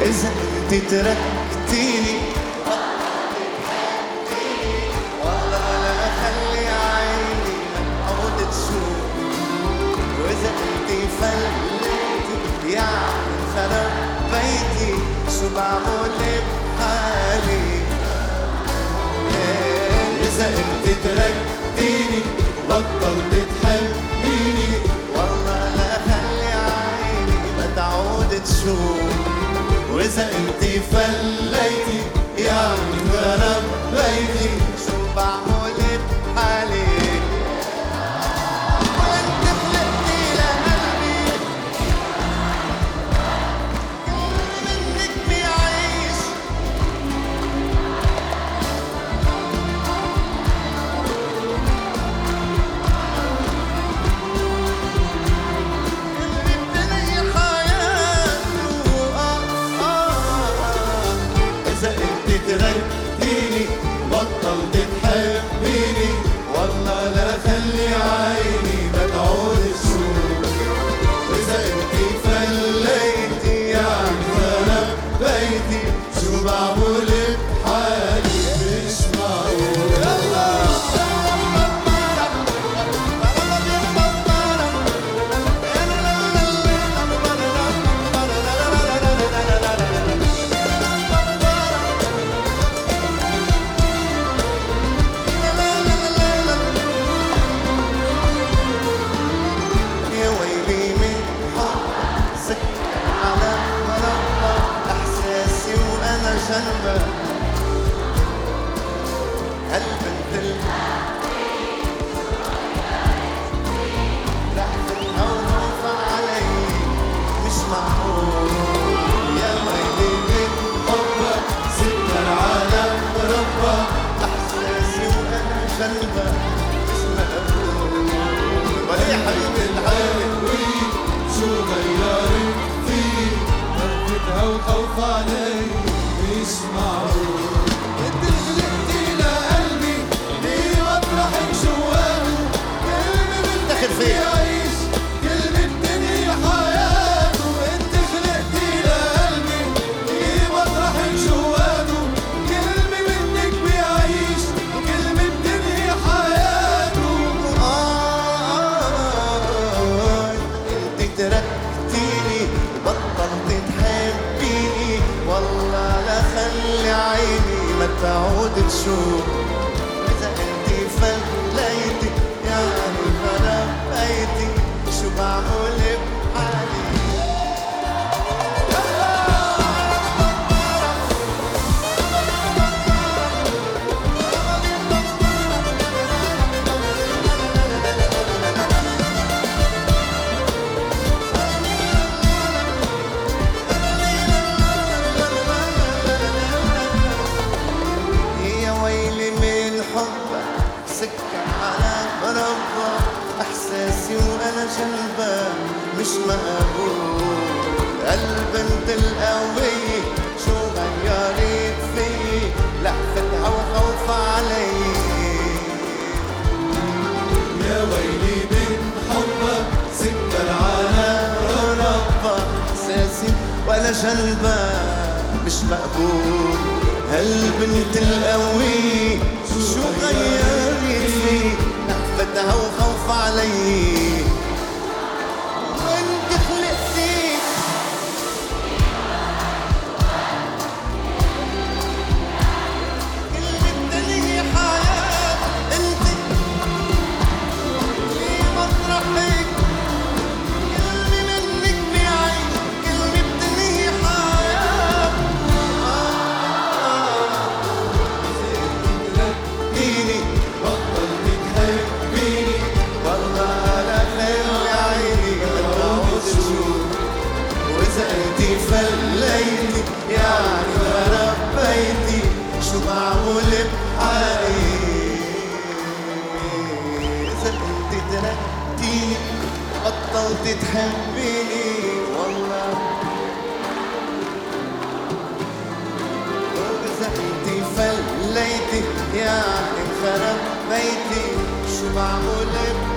وإذا انت تركتيني والله لا أخلي عيني أعود تشوف. وإذا انت فليتي يعني خرب بيتي، شو بعمل بحالي؟ إذا انت تركتيني بطلت تحبيني والله لا خلي عيني ما تعود تشوف. وإذا انت فليتي يعني خرب بيتي، شو بعمل بحالي؟ وانت خلقتي لقلبي كل منك بيعيش. تركتيني بطلت تحبيني والله لا خلي عيني ما تعود تشوف. وإذا انتي فليتي يعني خرب بيتي، شو بعمل بحالي مش معقول. هالبنت رح تتهوف علي مش معقول. يا ويلي من حبك سبت العالم ربى، احساسي وانا جنبك مش مقبول. وليه حبيبي الحلوين شو غيرت فيك، رفتها وخوف علي مش معقول. انت خلقتي لقلبي ليه مطرحك جواله، كلمة منك بيعيش كلمة الدنيا حياته. انت خلقتي لقلبي ليه مطرحك جواله، كلمة منك بيعيش كلمة الدنيا حياته. انت تركتيني بطلت تحبيني والله لا خلي عيني ما تعود تشوف. إذا انتي فليتي يعني خرب بيتي، شو بعمل بحالي؟ احساسي وانا جنبك مش مقبول. البنت القوية شو غيرت فيي، لحفتها وخوف علي. يا ويلي من حبك سبت العالم ربى، احساسي وانا جنبك مش مقبول. هالبنت القوية شو غيرت فيي، لحفتها وخوف علي. وانت خلقتي كلمة الدنيا حياة، انت ليه مطرحك كلمة منك بيعيش كلمة الدنيا حياة. تركتيني بطلت تحبيني والله لا خلي عيني ما تعود تشوف. وإذا انتي فليتي يعني خرب بيتي، شو بعمل بحالي؟ إذا انتي تركتيني بطلت تحبيني والله. وإذا انتي فليتي يعني خرب بيتي، شو بعمل